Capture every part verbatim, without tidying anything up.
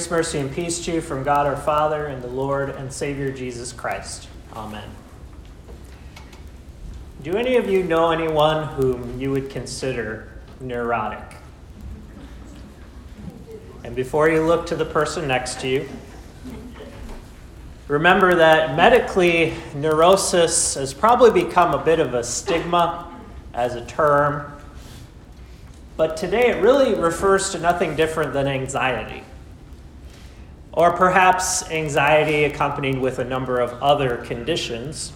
Grace, mercy, and peace to you from God our Father and the Lord and Savior Jesus Christ. Amen. Do any of you know anyone whom you would consider neurotic? And before you look to the person next to you, remember that medically, neurosis has probably become a bit of a stigma as a term. But today it really refers to nothing different than anxiety. Or perhaps anxiety accompanied with a number of other conditions.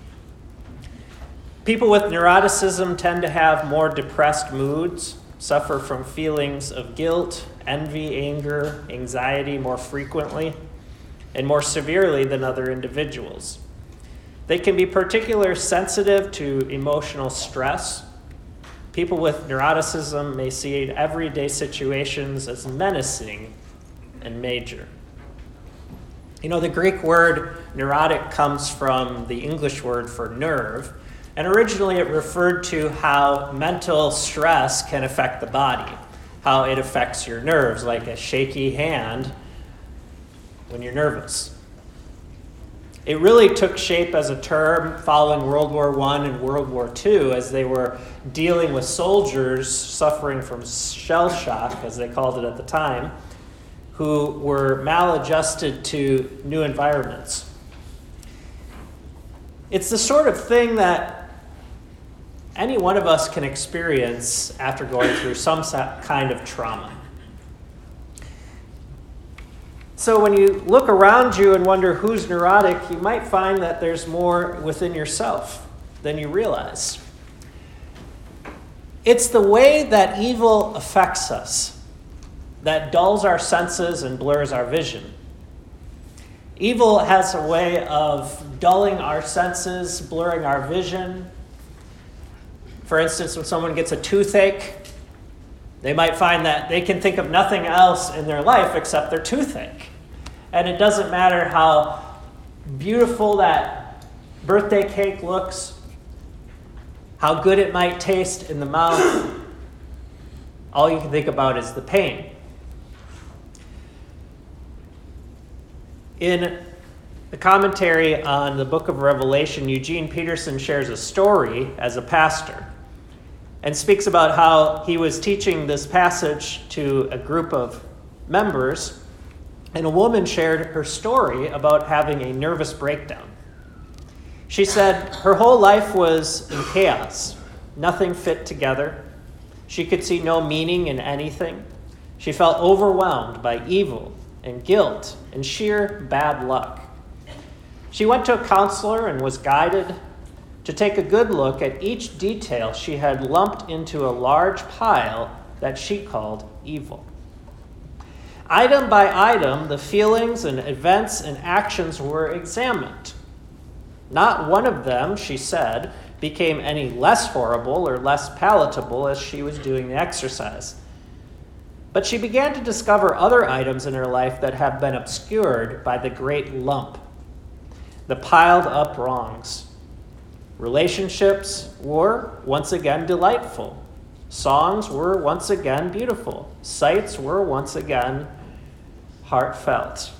People with neuroticism tend to have more depressed moods, suffer from feelings of guilt, envy, anger, anxiety more frequently, and more severely than other individuals. They can be particularly sensitive to emotional stress. People with neuroticism may see everyday situations as menacing and major. You know, the Greek word neurotic comes from the English word for nerve, and originally it referred to how mental stress can affect the body, how it affects your nerves, like a shaky hand when you're nervous. It really took shape as a term following World War One and World War Two as they were dealing with soldiers suffering from shell shock, as they called it at the time, who were maladjusted to new environments. It's the sort of thing that any one of us can experience after going through some kind of trauma. So when you look around you and wonder who's neurotic, you might find that there's more within yourself than you realize. It's the way that evil affects us that dulls our senses and blurs our vision. Evil has a way of dulling our senses, blurring our vision. For instance, when someone gets a toothache, they might find that they can think of nothing else in their life except their toothache. And it doesn't matter how beautiful that birthday cake looks, how good it might taste in the mouth. All you can think about is the pain. In the commentary on the book of Revelation, Eugene Peterson shares a story as a pastor and speaks about how he was teaching this passage to a group of members, and a woman shared her story about having a nervous breakdown. She said her whole life was in chaos. Nothing fit together. She could see no meaning in anything. She felt overwhelmed by evil and guilt and sheer bad luck. She went to a counselor and was guided to take a good look at each detail she had lumped into a large pile that she called evil. Item by item, the feelings and events and actions were examined. Not one of them, she said, became any less horrible or less palatable as she was doing the exercise. But she began to discover other items in her life that have been obscured by the great lump, the piled up wrongs. Relationships were once again delightful. Songs were once again beautiful. Sights were once again heartfelt.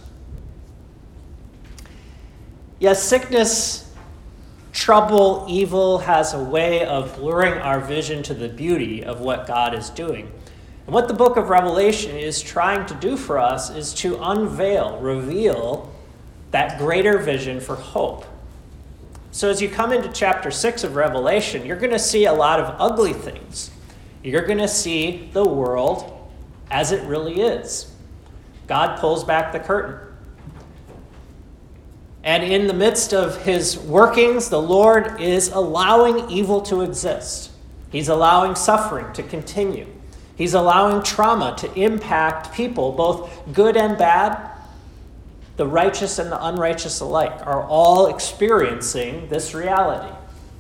Yes, sickness, trouble, evil has a way of blurring our vision to the beauty of what God is doing. And what the book of Revelation is trying to do for us is to unveil, reveal that greater vision for hope. So as you come into chapter six of Revelation, you're going to see a lot of ugly things. You're going to see the world as it really is. God pulls back the curtain. And in the midst of his workings, the Lord is allowing evil to exist. He's allowing suffering to continue. He's allowing trauma to impact people, both good and bad. The righteous and the unrighteous alike are all experiencing this reality.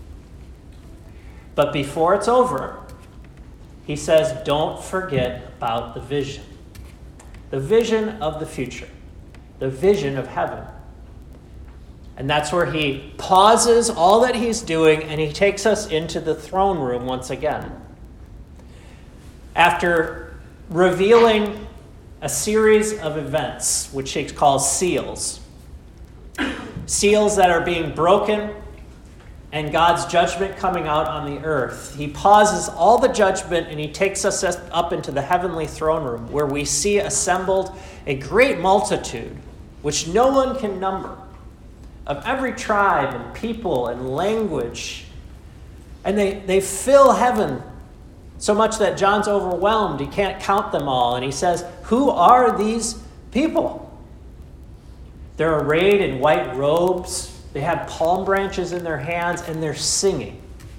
But before it's over, he says, don't forget about the vision. The vision of the future. The vision of heaven. And that's where he pauses all that he's doing and he takes us into the throne room once again. After revealing a series of events, which he calls seals. Seals that are being broken and God's judgment coming out on the earth. He pauses all the judgment and he takes us up into the heavenly throne room where we see assembled a great multitude, which no one can number, of every tribe and people and language. And they, they fill heaven so much that John's overwhelmed. He can't count them all. And he says, "Who are these people?" They're arrayed in white robes. They have palm branches in their hands, and they're singing.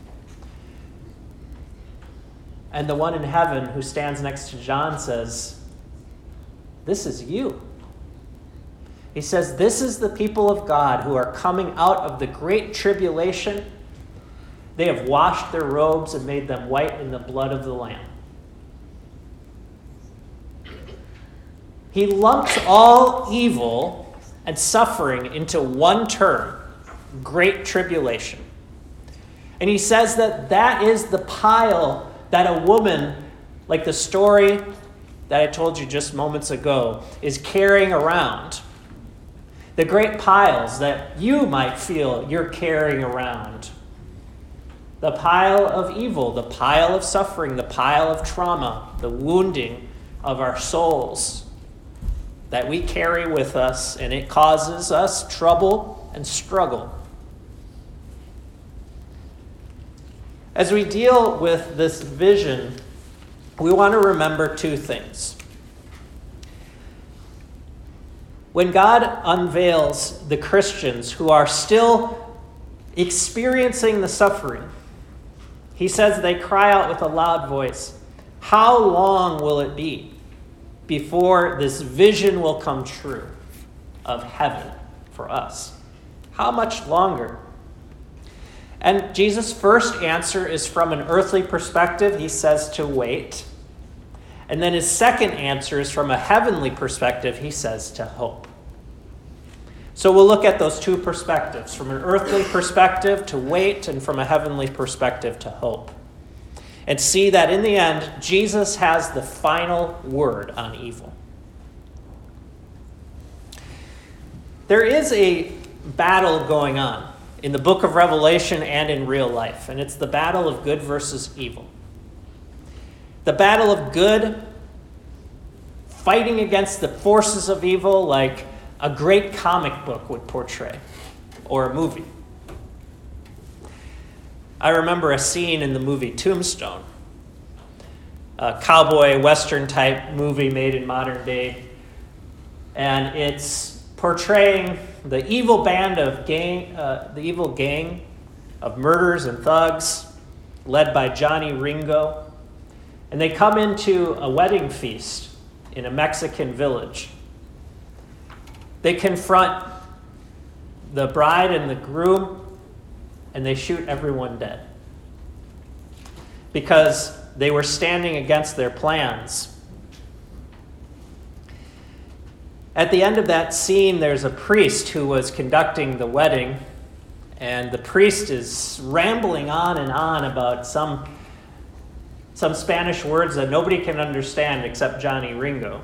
And the one in heaven who stands next to John says, "This is you." He says, "This is the people of God who are coming out of the great tribulation. They have washed their robes and made them white in the blood of the Lamb." He lumps all evil and suffering into one term: great tribulation. And he says that that is the pile that a woman, like the story that I told you just moments ago, is carrying around. The great piles that you might feel you're carrying around. The pile of evil, the pile of suffering, the pile of trauma, the wounding of our souls that we carry with us, and it causes us trouble and struggle. As we deal with this vision, we want to remember two things. When God unveils the Christians who are still experiencing the suffering, he says they cry out with a loud voice, "How long will it be before this vision will come true of heaven for us? How much longer?" And Jesus' first answer is from an earthly perspective. He says to wait. And then his second answer is from a heavenly perspective. He says to hope. So we'll look at those two perspectives, from an earthly perspective to wait, and from a heavenly perspective to hope. And see that in the end, Jesus has the final word on evil. There is a battle going on in the book of Revelation and in real life, and it's the battle of good versus evil. The battle of good fighting against the forces of evil like a great comic book would portray, or a movie. I remember a scene in the movie Tombstone, a cowboy western type movie made in modern day, and it's portraying the evil band of gang, uh, the evil gang of murderers and thugs led by Johnny Ringo. And they come into a wedding feast in a Mexican village. They confront the bride and the groom, and they shoot everyone dead because they were standing against their plans. At the end of that scene, there's a priest who was conducting the wedding, and the priest is rambling on and on about some, some Spanish words that nobody can understand except Johnny Ringo.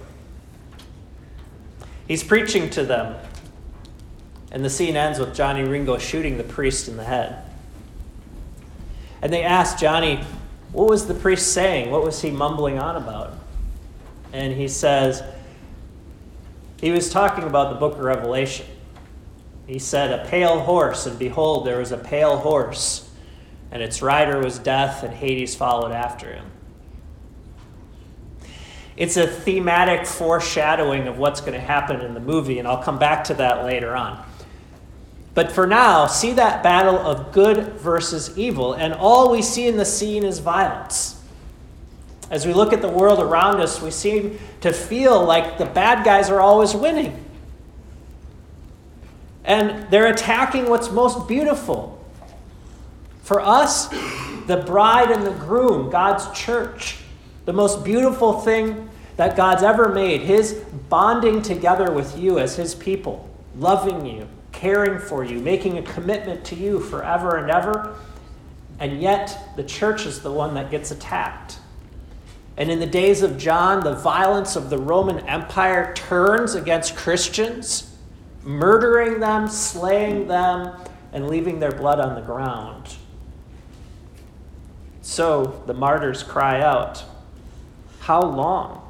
He's preaching to them, and the scene ends with Johnny Ringo shooting the priest in the head. And they ask Johnny, what was the priest saying? What was he mumbling on about? And he says, he was talking about the book of Revelation. He said, "A pale horse, and behold, there was a pale horse, and its rider was death, and Hades followed after him." It's a thematic foreshadowing of what's going to happen in the movie, and I'll come back to that later on. But for now, see that battle of good versus evil, and all we see in the scene is violence. As we look at the world around us, we seem to feel like the bad guys are always winning. And they're attacking what's most beautiful. For us, the bride and the groom, God's church, the most beautiful thing that God's ever made, his bonding together with you as his people, loving you, caring for you, making a commitment to you forever and ever. And yet, the church is the one that gets attacked. And in the days of John, the violence of the Roman Empire turns against Christians, murdering them, slaying them, and leaving their blood on the ground. So the martyrs cry out, "How long?"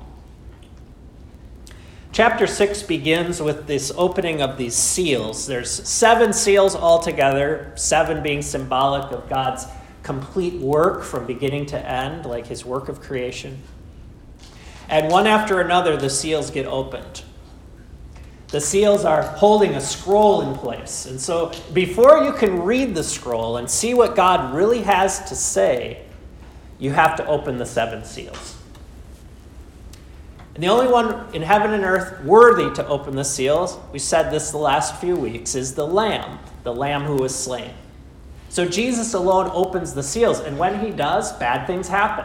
Chapter six begins with this opening of these seals. There's seven seals altogether, seven being symbolic of God's complete work from beginning to end, like his work of creation. And one after another, the seals get opened. The seals are holding a scroll in place. And so before you can read the scroll and see what God really has to say, you have to open the seven seals. And the only one in heaven and earth worthy to open the seals, we said this the last few weeks, is the Lamb, the Lamb who was slain. So Jesus alone opens the seals, and when he does, bad things happen.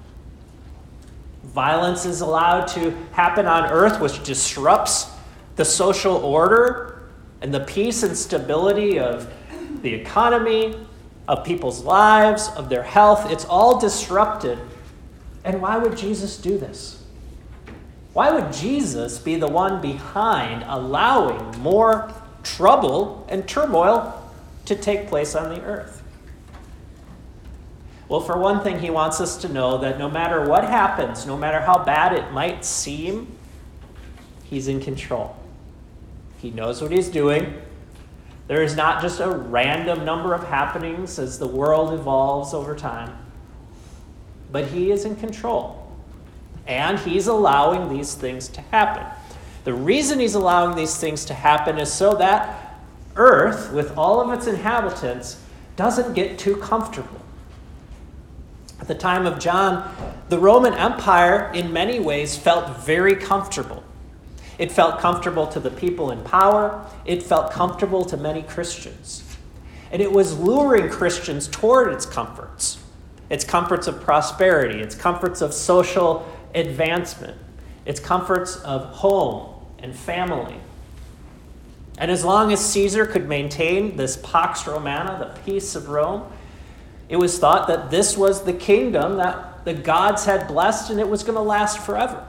Violence is allowed to happen on earth, which disrupts the social order and the peace and stability of the economy, of people's lives, of their health. It's all disrupted. And why would Jesus do this? Why would Jesus be the one behind allowing more trouble and turmoil to take place on the earth? Well, for one thing, he wants us to know that no matter what happens, no matter how bad it might seem, he's in control. He knows what he's doing. There is not just a random number of happenings as the world evolves over time, but he is in control. And he's allowing these things to happen. The reason he's allowing these things to happen is so that earth, with all of its inhabitants, doesn't get too comfortable. At the time of John, the Roman Empire, in many ways, felt very comfortable. It felt comfortable to the people in power. It felt comfortable to many Christians. And it was luring Christians toward its comforts. Its comforts of prosperity, its comforts of social advancement, its comforts of home and family. And as long as Caesar could maintain this Pax Romana, the peace of Rome, it was thought that this was the kingdom that the gods had blessed and it was going to last forever.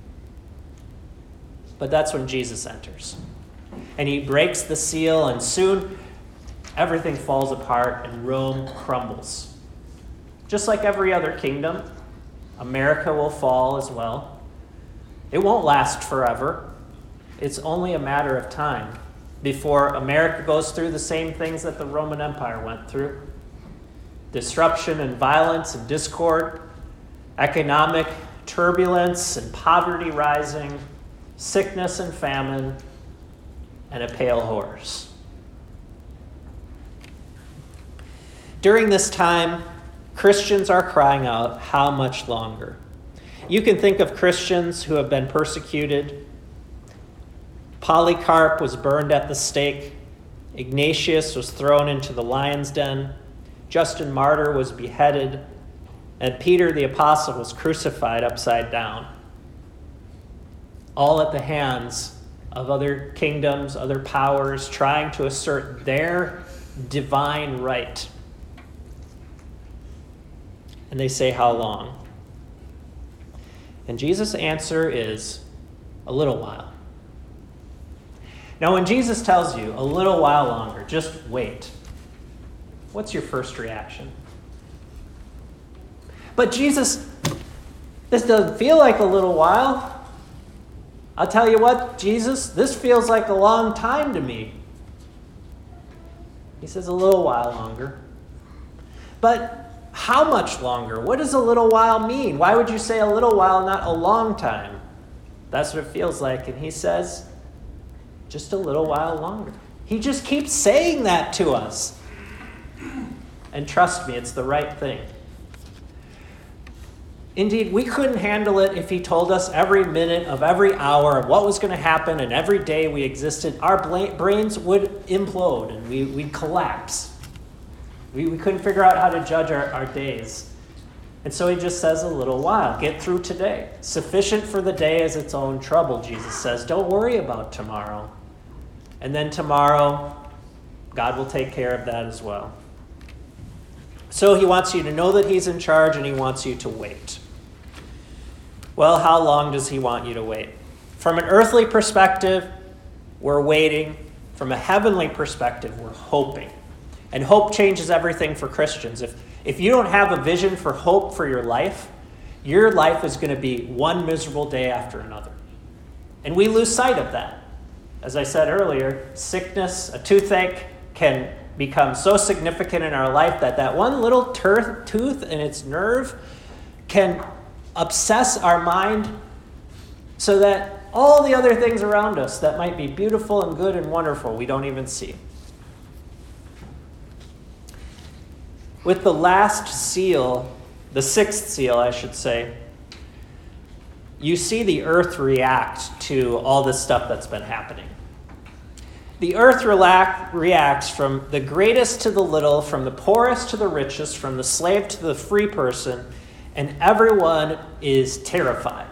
But that's when Jesus enters. And he breaks the seal, and soon everything falls apart and Rome crumbles. Just like every other kingdom, America will fall as well. It won't last forever. It's only a matter of time before America goes through the same things that the Roman Empire went through. Disruption and violence and discord, economic turbulence and poverty rising, sickness and famine, and a pale horse. During this time, Christians are crying out, "How much longer?" You can think of Christians who have been persecuted. Polycarp was burned at the stake. Ignatius was thrown into the lion's den. Justin Martyr was beheaded. And Peter the Apostle was crucified upside down. All at the hands of other kingdoms, other powers, trying to assert their divine right. And they say, "How long?" And Jesus' answer is, "A little while." Now, when Jesus tells you, "A little while longer, just wait," what's your first reaction? But Jesus, this doesn't feel like a little while. I'll tell you what, Jesus, this feels like a long time to me. He says, "A little while longer." But how much longer? What does a little while mean? Why would you say a little while, not a long time? That's what it feels like. And he says, just a little while longer. He just keeps saying that to us. And trust me, it's the right thing. Indeed, we couldn't handle it if he told us every minute of every hour of what was going to happen, and every day we existed, our brains would implode and we, we'd collapse. We, we couldn't figure out how to judge our, our days. And so he just says, a little while. Get through today. Sufficient for the day is its own trouble, Jesus says. Don't worry about tomorrow. And then tomorrow, God will take care of that as well. So he wants you to know that he's in charge, and he wants you to wait. Well, how long does he want you to wait? From an earthly perspective, we're waiting. From a heavenly perspective, we're hoping. And hope changes everything for Christians. If, if you don't have a vision for hope for your life, your life is going to be one miserable day after another. And we lose sight of that. As I said earlier, sickness, a toothache, can become so significant in our life that that one little ter- tooth in its nerve can obsess our mind so that all the other things around us that might be beautiful and good and wonderful, we don't even see. With the last seal, the sixth seal, I should say, you see the earth react to all this stuff that's been happening. The earth relax, reacts from the greatest to the little, from the poorest to the richest, from the slave to the free person, and everyone is terrified.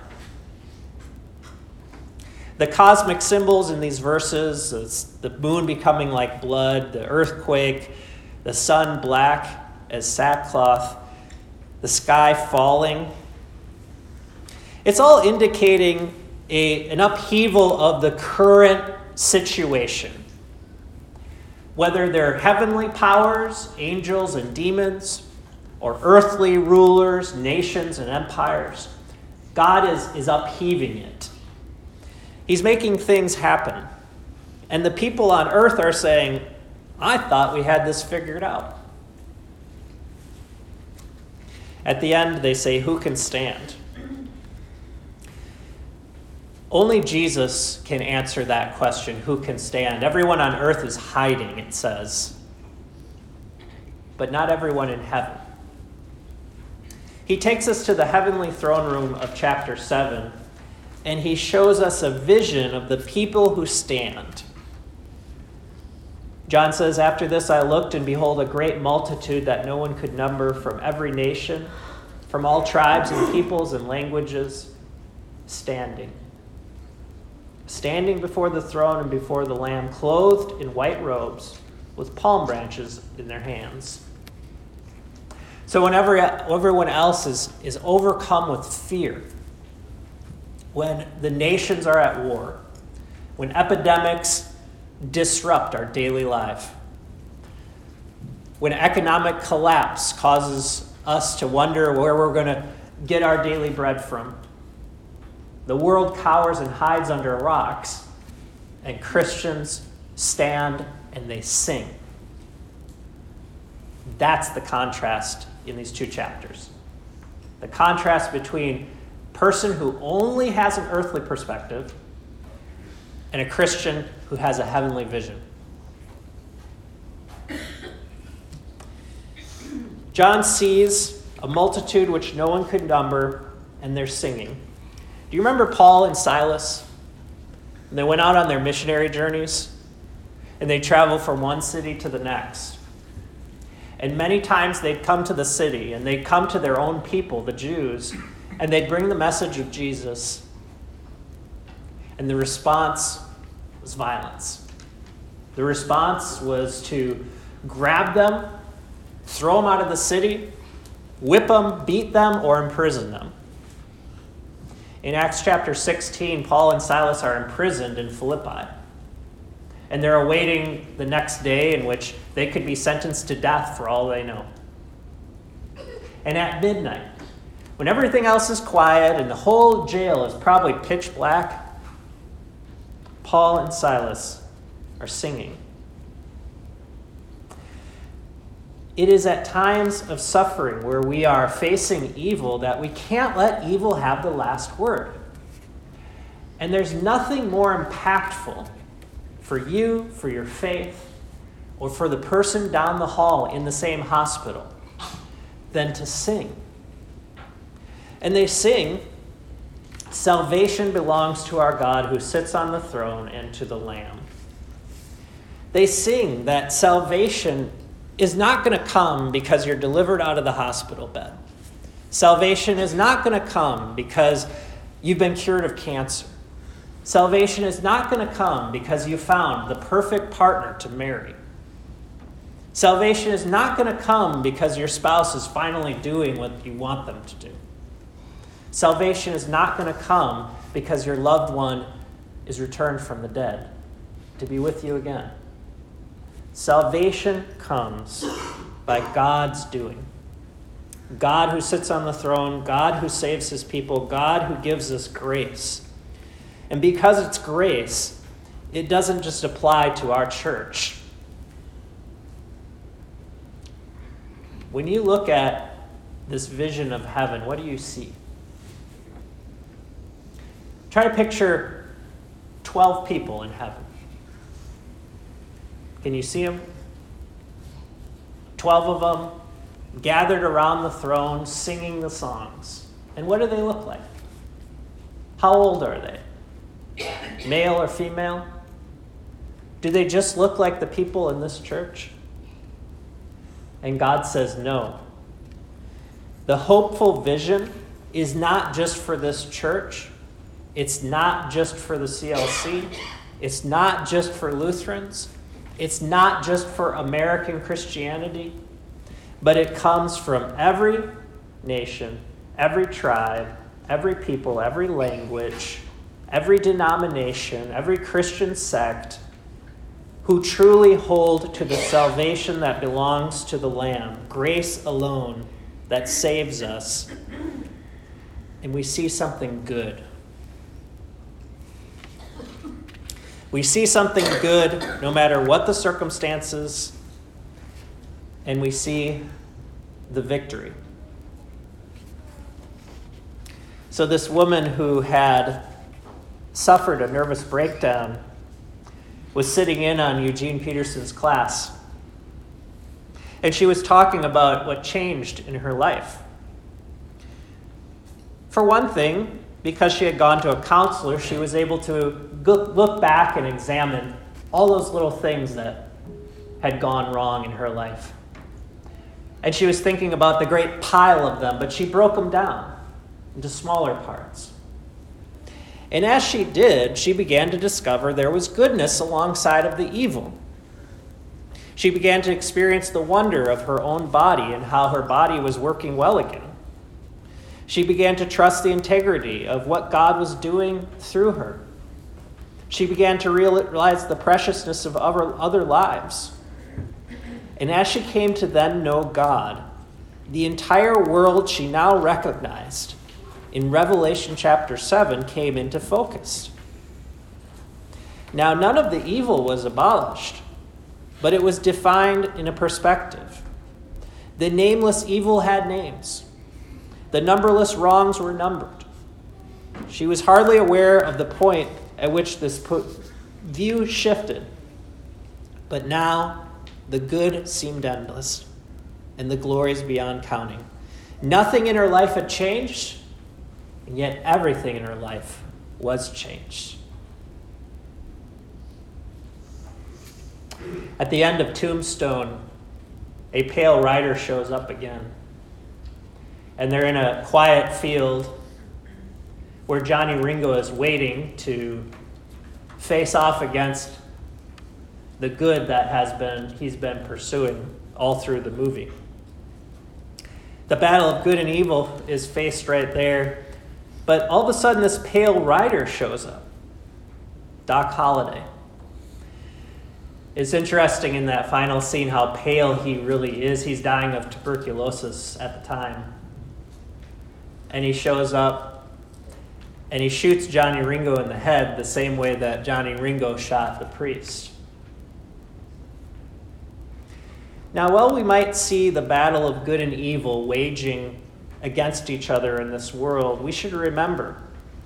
The cosmic symbols in these verses, it's the moon becoming like blood, the earthquake, the sun black as sackcloth, the sky falling. It's all indicating a, an upheaval of the current situation. Whether they're heavenly powers, angels and demons, or earthly rulers, nations and empires, God is, is upheaving it. He's making things happen. And the people on earth are saying, I thought we had this figured out. At the end, they say, who can stand? Only Jesus can answer that question, who can stand? Everyone on earth is hiding, it says. But not everyone in heaven. He takes us to the heavenly throne room of chapter seven, and he shows us a vision of the people who stand. John says, after this I looked, and behold, a great multitude that no one could number, from every nation, from all tribes and peoples and languages, standing. Standing before the throne and before the Lamb, clothed in white robes, with palm branches in their hands. So whenever everyone else is, is overcome with fear, when the nations are at war, when epidemics disrupt our daily life, when economic collapse causes us to wonder where we're going to get our daily bread from, the world cowers and hides under rocks, and Christians stand and they sing. That's the contrast in these two chapters. The contrast between a person who only has an earthly perspective and a Christian who has a heavenly vision. John sees a multitude which no one could number, and they're singing. Do you remember Paul and Silas? And they went out on their missionary journeys, and they traveled from one city to the next. And many times they'd come to the city, and they'd come to their own people, the Jews, and they'd bring the message of Jesus. And the response was violence. The response was to grab them, throw them out of the city, whip them, beat them, or imprison them. In Acts chapter sixteen, Paul and Silas are imprisoned in Philippi. And they're awaiting the next day in which they could be sentenced to death for all they know. And at midnight, when everything else is quiet and the whole jail is probably pitch black, Paul and Silas are singing. It is at times of suffering where we are facing evil that we can't let evil have the last word. And there's nothing more impactful for you, for your faith, or for the person down the hall in the same hospital than to sing. And they sing, salvation belongs to our God who sits on the throne and to the Lamb. They sing that salvation is not going to come because you're delivered out of the hospital bed. Salvation is not going to come because you've been cured of cancer. Salvation is not going to come because you found the perfect partner to marry. Salvation is not going to come because your spouse is finally doing what you want them to do. Salvation is not going to come because your loved one is returned from the dead to be with you again. Salvation comes by God's doing. God who sits on the throne, God who saves his people, God who gives us grace. And because it's grace, it doesn't just apply to our church. When you look at this vision of heaven, what do you see? Try to picture twelve people in heaven. Can you see them? twelve of them gathered around the throne singing the songs. And what do they look like? How old are they? Male or female? Do they just look like the people in this church? And God says no. The hopeful vision is not just for this church. It's not just for the C L C. It's not just for Lutherans. It's not just for American Christianity. But it comes from every nation, every tribe, every people, every language, every denomination, every Christian sect, who truly hold to the salvation that belongs to the Lamb, grace alone that saves us, and we see something good. We see something good no matter what the circumstances, and we see the victory. So this woman who had suffered a nervous breakdown was sitting in on Eugene Peterson's class. And she was talking about what changed in her life. For one thing, because she had gone to a counselor, she was able to look back and examine all those little things that had gone wrong in her life. And she was thinking about the great pile of them, but she broke them down into smaller parts. And as she did, she began to discover there was goodness alongside of the evil. She began to experience the wonder of her own body and how her body was working well again. She began to trust the integrity of what God was doing through her. She began to realize the preciousness of other, other lives. And as she came to then know God, the entire world she now recognized in Revelation chapter seven came into focus. Now, none of the evil was abolished, but it was defined in a perspective. The nameless evil had names. The numberless wrongs were numbered. She was hardly aware of the point at which this view shifted. But now, the good seemed endless, and the glories beyond counting. Nothing in her life had changed, and yet everything in her life was changed. At the end of Tombstone, a pale rider shows up again. And they're in a quiet field where Johnny Ringo is waiting to face off against the good that has been he's been pursuing all through the movie. The battle of good and evil is faced right there, but all of a sudden this pale rider shows up, Doc Holliday. It's interesting in that final scene how pale he really is. He's dying of tuberculosis at the time. And he shows up and he shoots Johnny Ringo in the head the same way that Johnny Ringo shot the priest. Now, while we might see the battle of good and evil waging against each other in this world, we should remember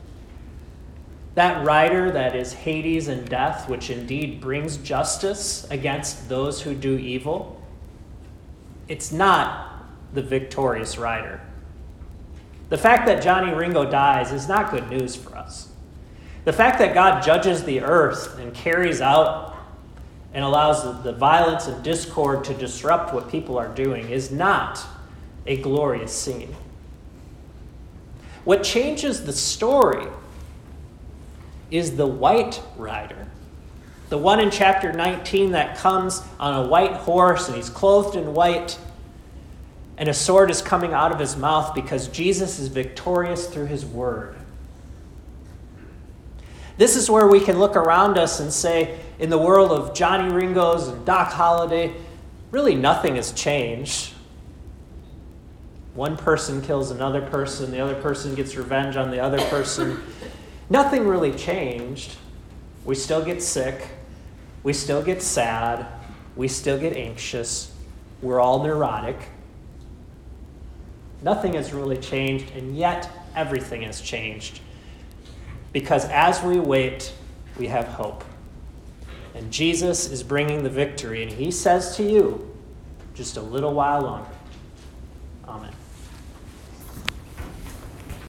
that rider that is Hades and death, which indeed brings justice against those who do evil, it's not the victorious rider. The fact that Johnny Ringo dies is not good news for us. The fact that God judges the earth and carries out and allows the violence and discord to disrupt what people are doing is not a glorious scene. What changes the story is the white rider, the one in chapter nineteen that comes on a white horse and he's clothed in white. And a sword is coming out of his mouth because Jesus is victorious through his word. This is where we can look around us and say, in the world of Johnny Ringos and Doc Holliday, really nothing has changed. One person kills another person, the other person gets revenge on the other person. Nothing really changed. We still get sick. We still get sad. We still get anxious. We're all neurotic. Nothing has really changed, and yet everything has changed. Because as we wait, we have hope. And Jesus is bringing the victory, and he says to you, just a little while longer.